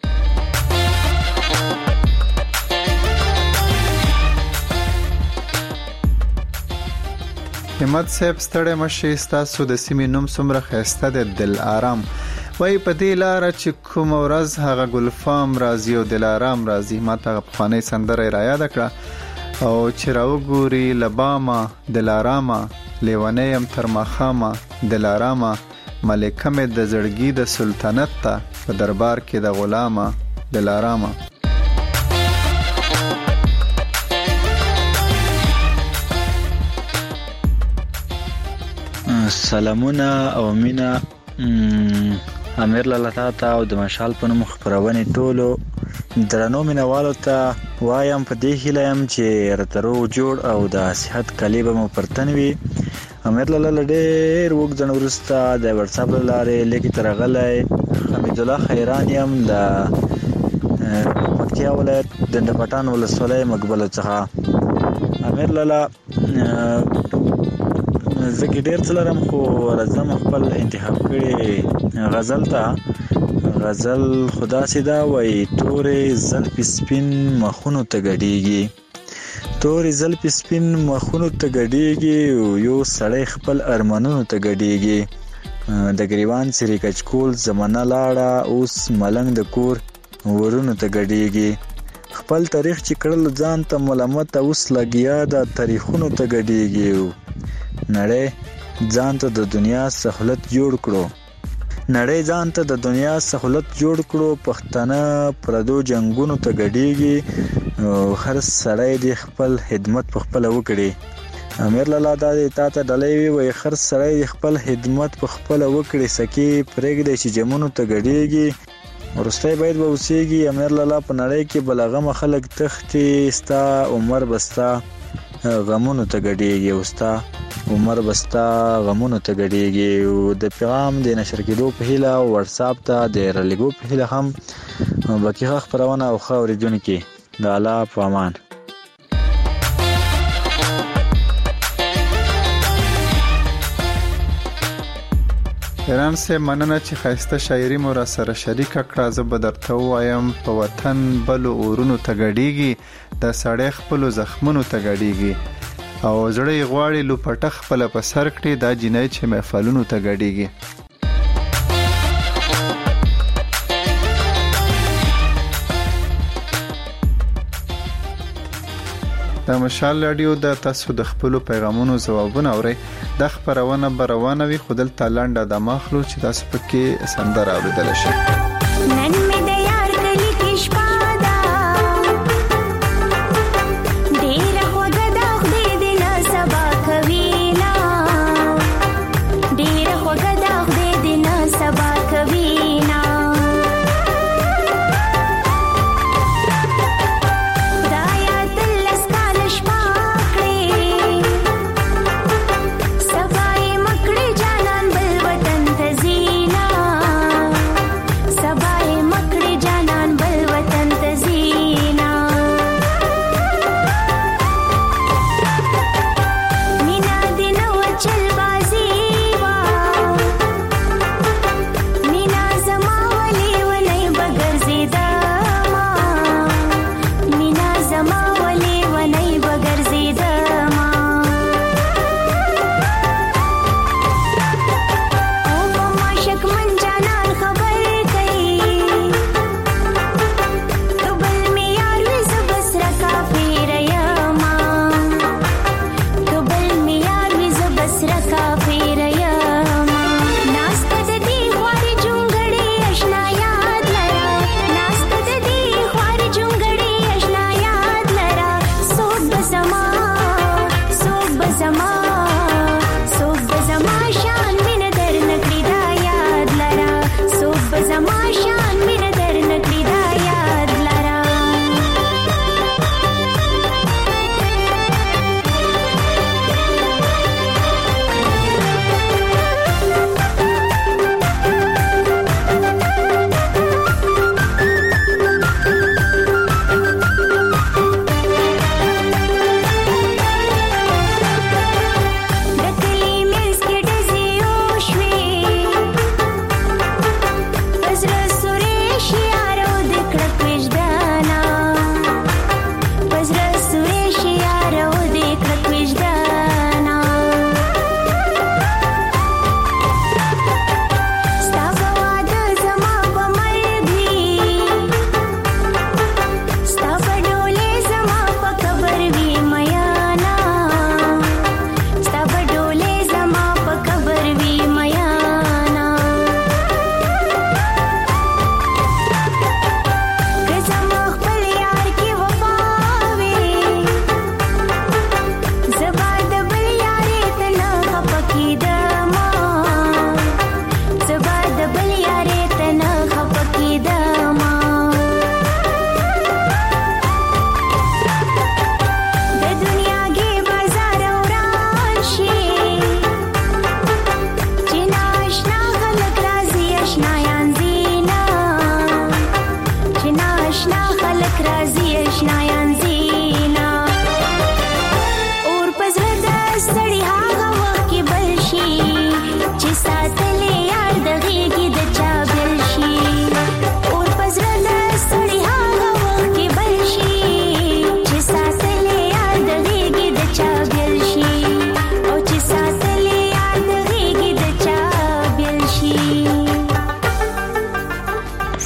همت صاحب ستړی مشي، ستاسو د سیمې نوم څومره ښایسته دی، دل آرام. وای په دې لاره چې کوم ورځ هغه ګلفام راځي او دل آرام راځي. ما ته پخوانۍ سندره را یاد کړه او چې راوګوري لباما دل آرامه، لیونی یم تر ماښامه دل آرامه، ملکه مې د زړګي د سلطنت ته په دربار کې د غلامه دل آرامه. سلامونه او مینا امیر لاله تا او د مشال په نوم خبرونه ټولو درنو مینوالو ته وایم په دې هیله يم چې راترو جوړ او د صحت کلیبه مو پرتنوي. امیر لاله ډېر وګ ځن ورسته د واتس اپ لارې لیکي ترغلای حمید الله خیران يم د پکتیا ولایت د پټان ولسوالۍ مقبله څخه. امیر لاله زګ ډېر څلرم خو رزم خپل انتخاب کړي غزل ته. غزل خدا سیدا وای تورې زلف سپین مخونو ته غډيږي، تورې زلف سپین مخونو ته غډيږي، یو سړی خپل ارمانونو ته غډيږي. د گریوان سری کچکول زمانہ لاړه اوس ملنګ د کور ورونو ته غډيږي. خپل تاریخ چې کړل ځان ته ملامت اوس لګیا د تاریخونو ته غډيږي. نړۍ ځان ته د دنیا سہولت جوړ کړو، نړۍ ځان ته د دنیا سہولت جوړ کړو، پښتانه پردو جنگونو ته غډيږي، هر سړی د خپل خدمت په خپل وکړي. امیر لاله دا تا ته ډلې وي هر سړی د خپل خدمت په خپل وکړي، سکی پرېږدي چې جمونو ته غډيږي، ورسته باید به اوسېږي. امیر لاله په نړۍ کې بلغه خلک تختی ستا عمر بستا غمونو ته غډيږي، او ستا عمر بستا غمونو ته غډيږي. او د پیغام د نشر کېدو په هیله او واتس اپ ته د رلګو په هیله هم باقي خبرونه او خبرېدونکو د الله په امان. ایران سه مننه چې خاسته شاعري مو را سره شریک کړه. زه به درته وایم په وطن بل اورونو ته غډيږي، د سړی خپل زخمونو ته غډيږي، او زړې غواړي لو پټه خپل په سر کړي، دا جنای چې محفلونو ته غډيږي. د مشال رادیو د تاسو د خپل پیغامونو ځوابونه اوري. د خبرونه بروانه وي خودل تالنده د مخلو چې تاسو پکې سندره اوریدل شي. نن می د یار کلی کې شپه دا ډیر خوګه دا خدای دې نه سبا کوي نا، ډیر خوګه دا خدای دې نه سبا کوي نا.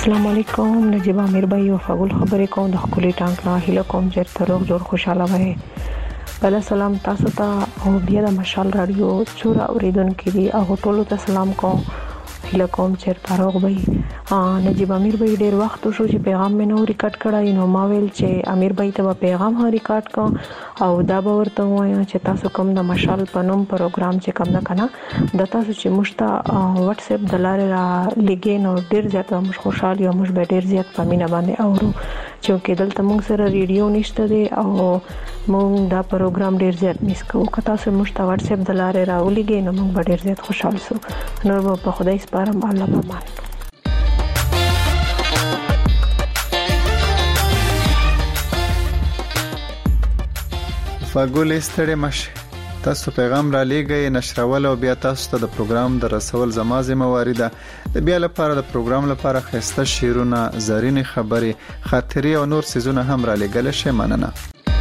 السلام علیکم. نجیب امیر بھائی او فغول خبرې کوم د خپل ټانک نه هله کوم چې تروغ جوړ خوشاله وای. بل سلام تاسو ته او بیا د مشال رادیو چور اوریدونکو دی او ټولو ته سلام کوم. هله کوم چې تروغ وای. نجیب امیر بھائی ډیر وخت شو چې پیغام مې نو ریکارډ کړای نو ما ویل چې امیر بھائی ته پیغام ها ریکارډ کوم او دا به ورته وایم چې تاسو کوم د مشال پنوم پروګرام چې کوم نه کنه د تاسو چې مشته واتس اپ د لارې را لګې نو ډیر زیات موږ خوشاله یو موږ به ډیر زیات پامینه باندې اورو چې دلته موږ سره ریډیو نشته دی او موږ دا پروګرام ډیر زیات میس کوو. که تاسو مشته واتس اپ د لارې را ولګې نو موږ به ډیر زیات خوشاله سو. نور په خدای سپارم. الله پامان. فاګول استړې مشه تاسو پیغام را لېږئ نشرول او بیا تاسو ته د پروګرام د رسول زما ذمہواری ده. د بیا لپاره د پروګرام لپاره خسته شیرونه زرینې خبرې خاطرې او نور سيزونه هم را لېږل شي. مننه.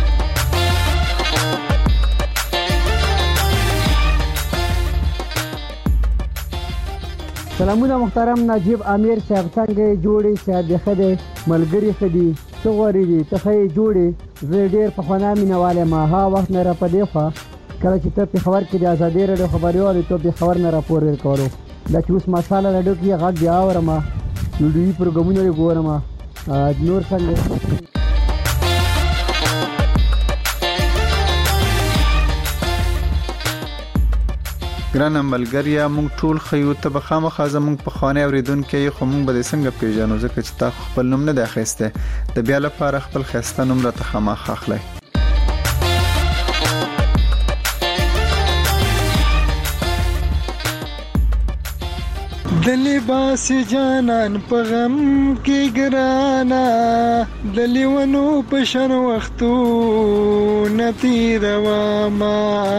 سلامونه محترم نجیب امیر صاحب څنګه جوړي صاحب خدای ملګری خدي څووري دي ته خې جوړي زه ډیر په خنا مینواله ما ها وخت نه را پدې خو کله چې ته په خبر کې د ازادي رادیو خبريالي ته په خبر نه راپور ورکړو دا چې اوس مصالحه رادیو کې غږ دی اورما نو دوی پروګرامونه ګورما نور څنګه ګران ملګریا مونږ ټول خیو ته به خامخا زمونږ په خانه اوریدونکو خو مونږ به څنګه پیژنو ځکه چې تا خپل نوم نه دی اخیسته د بیا لپاره خپل خسته نوم را ته خامخا اخلي. د لباس جانان په غم کې ګرانا د لیونو په شن وختو نتی روا ما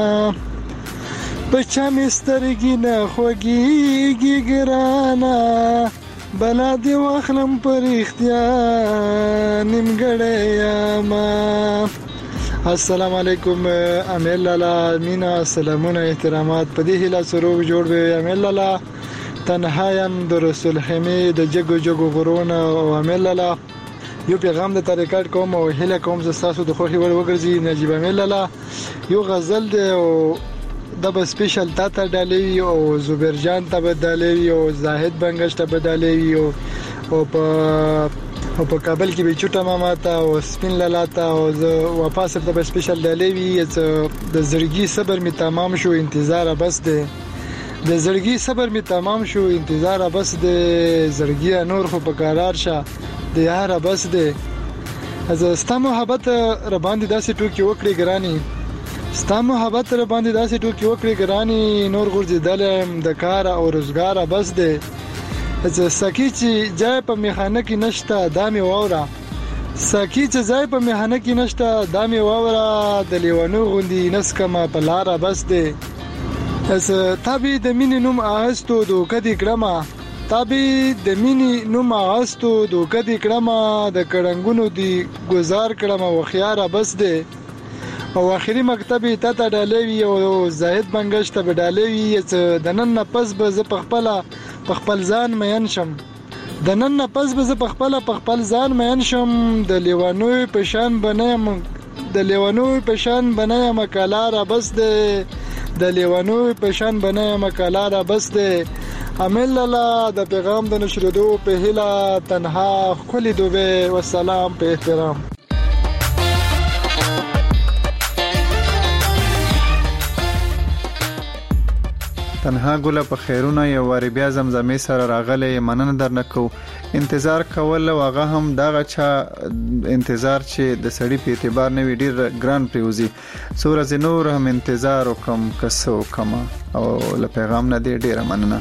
بچا مسترګی نه خوږیږي ګرانا بلا دی واخلم پر اختیار نیمګړی ما. السلام علیکم امیر لالا مینا سلامونه احترامات په دې هله سروغ جوړ به امیر لالا تنهایم د رسول حمید جګو جګو غرونه او امیر لالا یو پیغام د ریکارډ کوم او هله کوم تاسو د خوخي ور وګرځي. نجیب امیر لالا یو غزل دی او دا به سپیشل تا ته ډالې او زبیر جان ته به ډالې او زاهد بنگش ته به ډالې او په او په کابل کې به چټه ماما ته او سپین لالا ته او واپس ته به سپیشل ډالې وي. د زړګي صبر می تمام شو انتظار بس دی د زړګي صبر می تمام شو انتظار بس دی زړګي نور خو په قرار شه د یار بس دی. از ستا محبت را باندې داسې ټوکی وکړي ګرانی ستا محبت را باندې داسې ټوکی وکړي ګرانی نور غورځیدل د کار او روزګار بس دی. سکی چې ځای په میخانه کې نشته دامي واورا سکی چې ځای په میخانه کې نشته دامي واورا د لیوانو غوندي نسکما په لار بس دی. اس تابي د مين نوم اغستو دوکه دي کړما تابي د مين نوم اغستو دوکه دي کړما د کړنګونو دی گزار کړما وخيار بس دی. او اخري مکتبي ته ته ډالوي او زاهد بنگش ته ډالوي چې د نن نه پس به ز په خپل په خپل ځان مېن شم د نن نه پس به ز په خپل په خپل ځان مېن شم د لیوانوي په شان بنایم د لیوانوي په شان بنایم کلاره بس ده د لیوانوي په شان بنایم کلاره بس ده. امل لالا د پیغام د نشریدو په هله تنها خولي دوبه والسلام په احترام. تنها ګله په خیرونه یو واری بیا زمزمې سره راغله مننه درنکو انتظار کول او هغه هم دغه چا انتظار چې د سړی په اعتبار نه وی ډیر ګران پریوزي سورز نور هم انتظار وکم کسو کما او له پیغام نه دی ډیره مننه.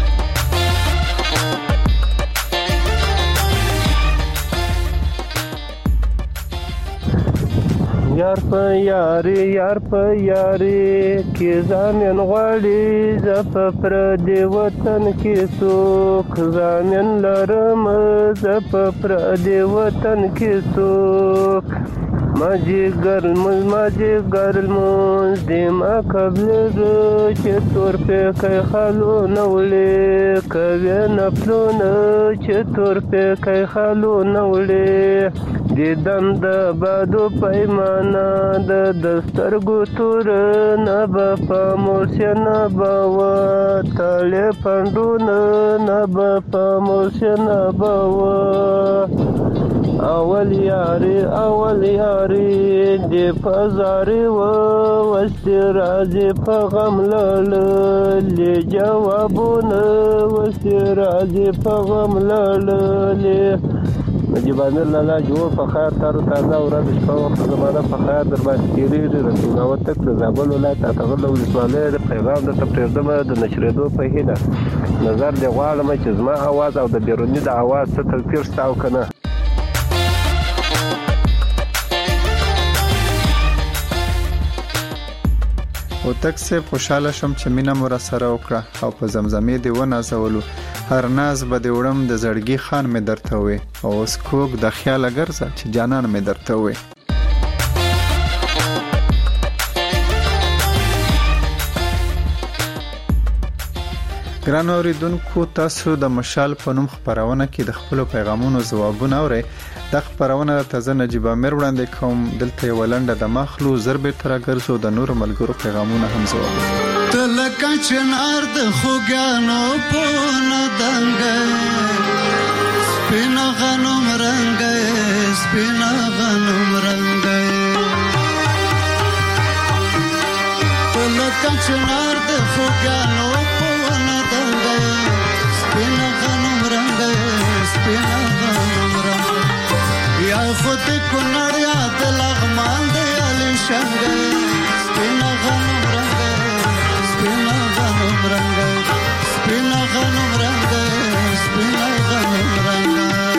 یار په یاري یار په یاري کې ځامن غړي ز په پر دی وطن کې څوک ځامن لرم ز په پر دی وطن کې څوک ماجیګر لمونځ ماجیګر لمونځ د ماقبلېږه چې تور پیکی خالونه وړې کوې نفلونه چې تور پیکی خالونه وړې دیدن د بادو پیمانه د دسترګو تور نه به په موسیا نه به وتړې پنډونه نه به په موسیا نه به اول یاري اول یاري د پزاري و وستي راځي په غم لړلې جوابونه وستي راځي په غم لړلې نجیب امیر لالا جوړ په خیر تر تازه ورځ شپه وخت زمانه په خیر در باندې تیریږي رسول تک د زابل ولایت اتغل ولسوالۍ د پیغام د تپریدم د نشریدو په هیله نظر دی غواړم چې زما आवाज او د بیرونی د आवाज څه توپیر شته او کنه. او تک سه خوشاله شم چې مینا مور سره وکړه او په زمزمې دی و نازولو هر ناز به دی وړم د زړګي خان می درته وې او اوس کوک د خیال ګرځه چې جانان می درته وې. ګران اوریدونکو تاسو د مشال په نوم خبرونه کې د خپل پیغامونو ځوابونه اورئ. د خبرونه تازه نجیب امیر وړاندې کوم دلته ولنده د مخلو ضرب تر ګرځو د نور ملګرو پیغامونه هم ځواب. تلکه چنار د خوګانو په ندنګ سپینا غنوم رنگ سپینا غنوم رنگ تلکه چنار د خوګانو په ندنګ سپینا غنوم رنگ سپینا غنوم رنگ یا خود کنړ یا د لغمان د علي شنګ سپینا غنوم رنگ سپینا غنوم رنگ سپینا غنوم رنگ سپینا غنوم رنگ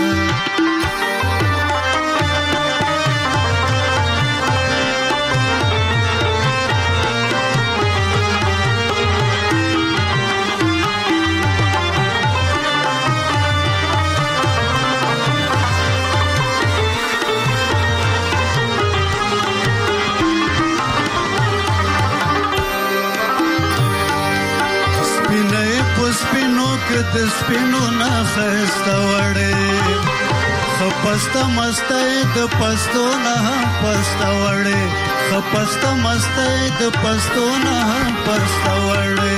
سپینو کې د سپینو نه خسته وړې خپسته مسته د پستو نه پسته وړې خپسته مسته د پستو نه پسته وړې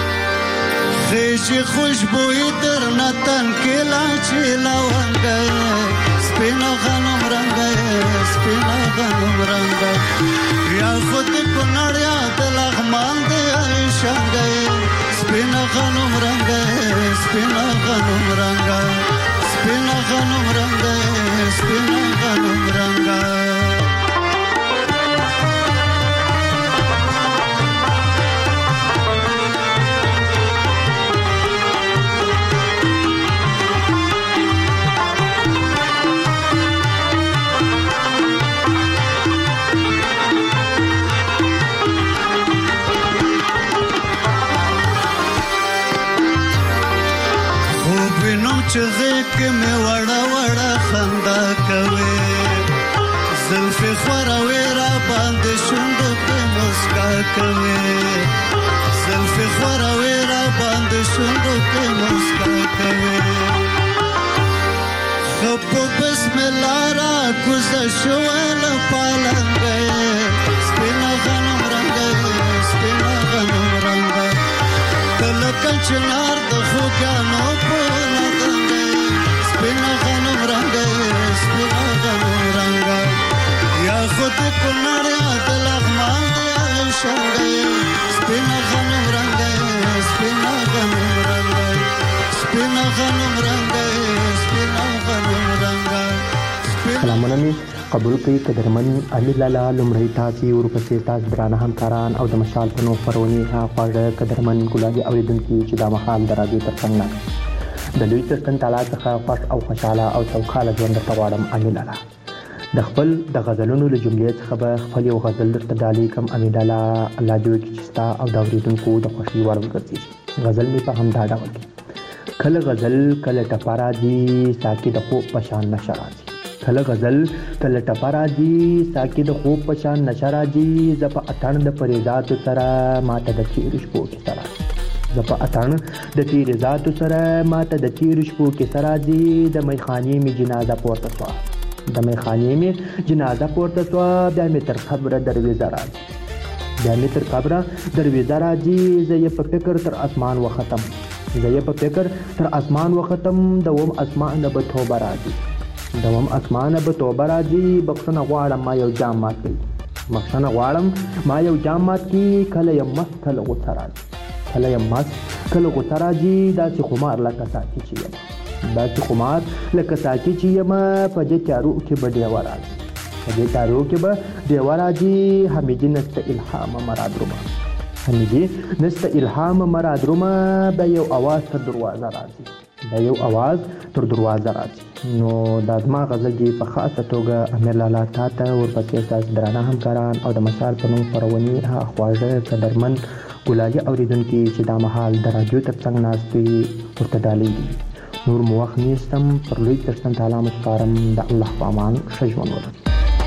خېشي خوشبوئی در نتن کې لا چې لونګ سپینا غنم رنگ سپینا غنم رنگ یا خود کنړ یا د لغمان د شنګ سپینا غنوم رنگ سپینا غنوم رنگ سپینا غنوم رنگ سپینا غنوم رنگ چغې کې مې وړه وړه خندا کوي زلفې خوروي را باندې شونډو کې مسکا کوي زلفې خوروي را باندې شونډو کې مسکا کوي خپ بسم الله را کوز شوال پالنګ سپینا غنم رنگ سپینا غنم رنگ تلکه چنار د خوګانو په سپینا غنم رنگ سپینا غنم رنگ یا خود کنړ یا د لغمان د شنګ سپینا غنم رنگ سپینا غنم رنگ سپینا غنم رنگ سپینا غنم رنگ سلامونه می قبول کړئ قدرمن امیر لالا لمړی تاسو ورپسې تاسو درانه همکاران او د مشال په نو خبرونه ها خواړه قدرمن ګلابي اوریدونکو چې دا مخال درادي ترڅنګ نه د لوی تستن تعالی څخه خوښ او خوشاله او سوکاله ژوند درته غواړم امین الله. د خپل د غزلونو له جملې څخه به خپل یو غزل درته ډالۍ کوم امین الله. الله دې وکړي چې ستا او د اوریدونکو د خوښۍ وړ وګرځي. غزل مې په همدا ډول کله غزل کله ټپه راځي ساکي د خوب په شان نشه راځي کله غزل کله ټپه راځي ساکي د خوب په شان نشه راځي زه په اتڼ د فریضاتو سره ماته د تیرو شپو کیسه راځي زه په اتڼ د فریضاتو سره ماته د تیرو شپو کیسه راځي د میخانې مې جنازه پورته سوه د میخانې مې جنازه پورته سوه بیا مې تر قبره درویزه راځي بیا مې تر قبره درویزه راځي زه یې په فکر تر اسمان وختم زه یې په فکر تر اسمان وختم دوم اسمان نه به توبه راځي دوم اسمانه به توبه راځي بخښنه غواړم ما یو جام مات کړي بخښنه غواړم ما یو جام مات کړي کله یم مست کله غوسه راځي کله یم مست کله غوسه راځي داسې خمار لکه ساقي چې یم داسې خمار لکه ساقي چې یم په دې تیارو کې به ډیوه راځي په دې تیارو کې به ډیوه راځي حمیدي نسته الهام مراد رومه حمیدي نسته الهام مراد رومه به یو اواز تر دروازه راځي دا یو اواز تر دروازه راځي نو دا زما غزل دی په خاصه توګه امیر لالا تا ته ورپسې ستاسو درانه همکاران او د مشال په نوم خپرونې هغه خواږه قدرمن ګلالي اورېدونکي چې دا مهال د راډیو تر څنګ ناست وي ورته ډالۍ دي نور مو وخت نیستم پر لوی ترڅنګ تعالی مو سپارم د الله په امان ښه ژوند ولرئ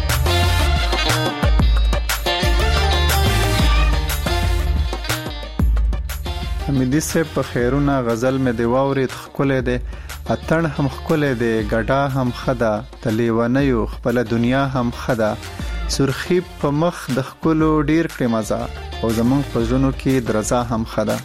حمیدي صاحب په خیرونه غزل مې دی واورید ښکلی دی اتڼ هم ښکلی دی ګډا هم ښه ده د لیونیو خپله دنیا هم ښه ده سرخي په مخ د ښکلو ډیر کړې مزه او زمونږ په زړونو کې درزا هم ښه ده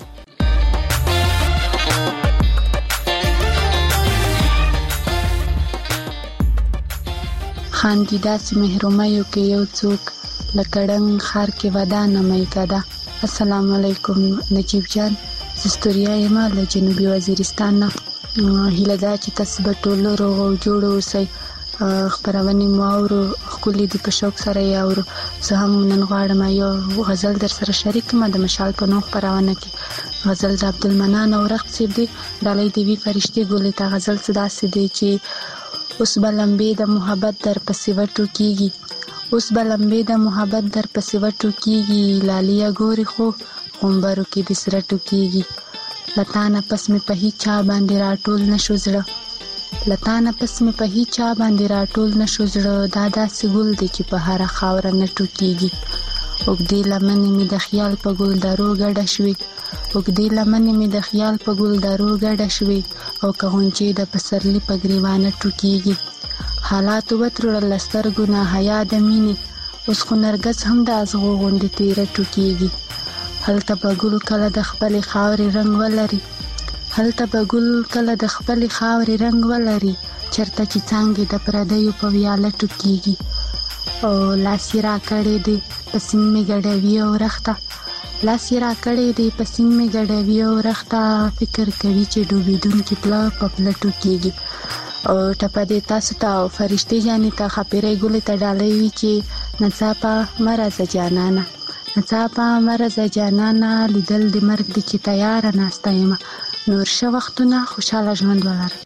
خاندي داسې محرومیو کې یو څوک لکه ړنګ ښار کې ودانه میکه ده السلام علیکم نجیب جان زستوریا یم له جنوبي وزیرستان نه هیله ده چې تاسو به ټول روغ او جوړ اوسئ خپرونې مو اورو ښکلې دي په شوق سره یې اورو زه هم نن غواړم یو غزل در سره شریک کړم د مشال په نوم خپرونه کې غزل د عبدالمنان اورخت صاحب دی ډالۍ د وي فرشتې ګلې ته غزل څه داسې دی چې اوس به لمبې د محبت در پسې وټو کېږي اوس به لمبې د محبت در پسې وټو کېږي لاليه ګوري خو غومبرو کې د سره ټوکېږي لتا نه پس مې په هیچ چا باندې راټول نشو زړه لتا نه پس مې په هیچ چا باندې راټول نشو زړه دا داسې ګل دی چې په هره خاوره نه ټوکېږي اوږدې لمنې مې د خیال په ګلدارو ګډه شوې اوږدې لمنې مې د خیال په ګلدارو ګډه شوې او که غونچې د پسرلي په ګریوانه ټوکېږي حالاتو وتړل له سترګو نه حیا د مینې اوس خو نرګس هم د ازغو غوندې تیره ټوکېږي هلته به ګل کله د خپلې خاورې رنګ ولري هلته به ګل کله د خپلې خاورې رنګ ولري چېرته چې څانګې د پردیو په ویاله ټوکېږي او لاس یې راکړی دی په سیند مې ګډوي او رخته لاس یې راکړی دی په سیند مې ګډوي او رخته فکر کوي چې ډوبېدونکي پله په پله ټوکېږي او ټپه دې تاسو ته او فرشتې جانې ته ښاپیرۍ ګلې ته ډالۍ وي چې نڅاپه مه راځه جانانه نڅاپه مه راځه جانانه لیدل د مرګ دی چې تیاره ناسته یمه نور ښه وختونه خوشحاله ژوند ولرئ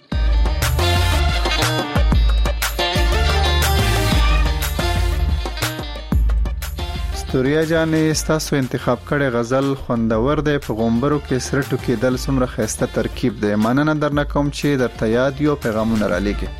ستوریا جانې ستاسو انتخاب کړی غزل خوندور دی په غومبرو کې سره ټوکېدل څومره ښایسته ترکیب دی مننه درنه کوم چې درته یاد یو پیغامونه رالیږي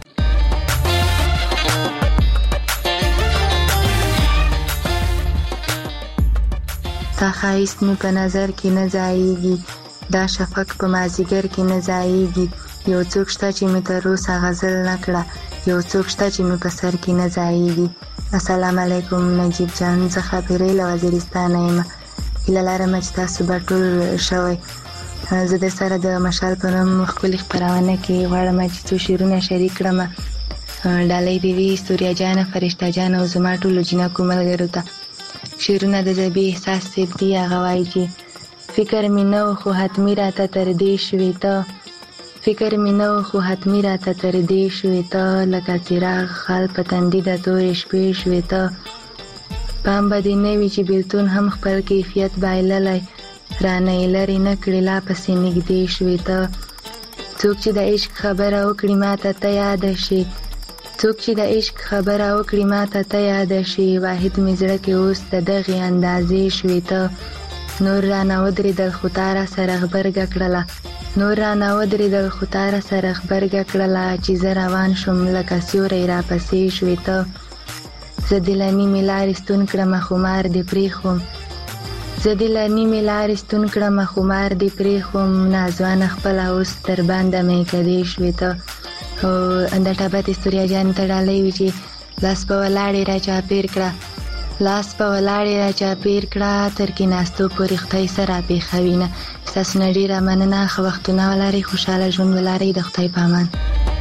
تا ښایست مې په نظر کې نه ځایږي دا شفق په مازیګر کې نه ځایږي یو څوک شته چې مې تر اوسه غزل نه کړه یو څوک شته چې مې په سر کې نه ځایږي السلام علیکم نجیب جان زه ښاپیرۍ له وزیرستانه یم هیله لرم چې تاسو به ټول ښه وئ زه در سره د مشال په نوم ښکلې خپرونه کې غواړم چې څو شعرونه شریک کړم ډالۍ دې وي ستوریا جانه فرشته جانه او زما ټولو جینکو ملګرو ته شعرونه د ذبي احساس صاحب دي هغه وایي چې فکر مې نه و خو حتمي راته تر دې شوې ته فکر مې نه و خو حتمي راته تر دې شوې ته لکه څراغ خال په تندي د تورې شپې شوې ته پام به دې نه وي چې بېلتون هم خپل کیفیت بایللی رانه یې لرې نه کړې لا پسې نږدې شوې ته څوک چې د عشق خبره وکړي ماته ته یاده شي څوک چې د عشق خبره وکړي ماته ته یاده شي واحد مې زړه کې اوس د دغې اندازې شوې ته نور رانه ودرېدل خو تا را سره غبرګه کړله نور را نه ودرېدل خو تا را سره غبرګه کړله چې زه روان شوم لکه سیوری راپسې شوې ته. زه دې له نیمې لارې ستون کړمه خو مار دې پرېښوم زه دې له نیمې لارې ستون کړمه خو مار دې پرېښوم نازوانه خپله اوس تر بنده مې کدې شوې ته. او د ټبتې ستوریا جانې ته ډالۍ وي چې لاس په ولاړې را چاپېر کړه لاس په ولاړې را چاپېر کړه تر کېناستو پورې خدای سره راپېښوي نه. ستاسو نه ډېره مننه. ښه وختونه ولرئ، خوشحاله ژوند ولرئ. د خدای په امان.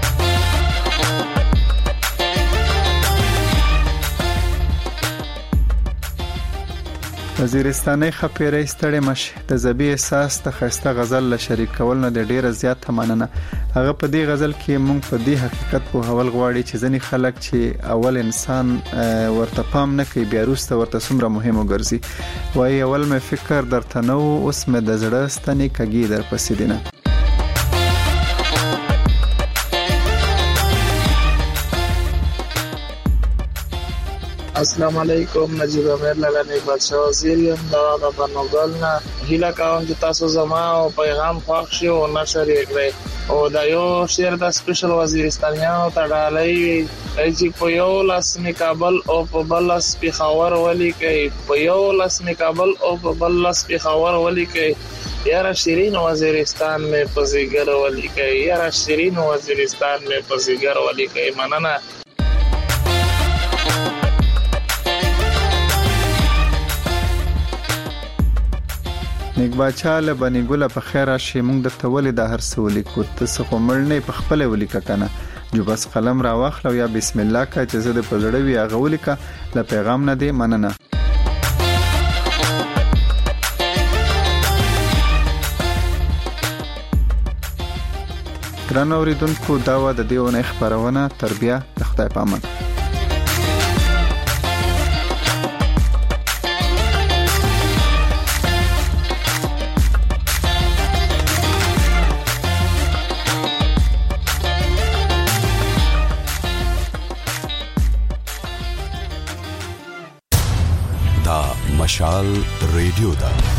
وزیرستاني خپېری ستړی مشه د زبی احساس د خسته غزل له شریک کول نه د ډیره زیات مننه. هغه په دې غزل کې مونږ په دې حقیقت په هول غواړي چې ځنی خلک چې اول انسان ورته پام نه کوي بیا وروسته ورته څومره مهم وګرځي. وایي اول مې فکر درته نو اوس مې د زړه ستنې کږي در پسې دینه. السلام علیکم. نجیب امیر لاله نیک بادشاه وزیر یم د بنوګل نه. هیله کوم چې تاسو زما او پیغام خوښ شي او نشر یې کړئ. او دا یو شعر د سپیشل وزیرستانیانو ته ډالۍ وي چې په یو لاس می کابل او په بل لاس پیښور ولیکئ په یو لاس می کابل او په بل لاس پیښور ولیکئ. یاره شیرین وزیرستان می په زیګر ولیکئ یاره شیرین وزیرستان می په زیګر ولیکئ. مننه. نیک باچا له بنی ګله په خیر راشي. مونږ درته ولې دا هر څه ولیکو ته څه خو مړ نه په خپل ولیکه کنه. جو بس قلم را واخلو یا بسم الله کا چې زه د پزړه وی هغه ولیکه. له پیغام نه دی مننه. ګران اوریدونکو دا و د دیونه خبرونه تربیه د خدای په امان. مشال ریډیو دا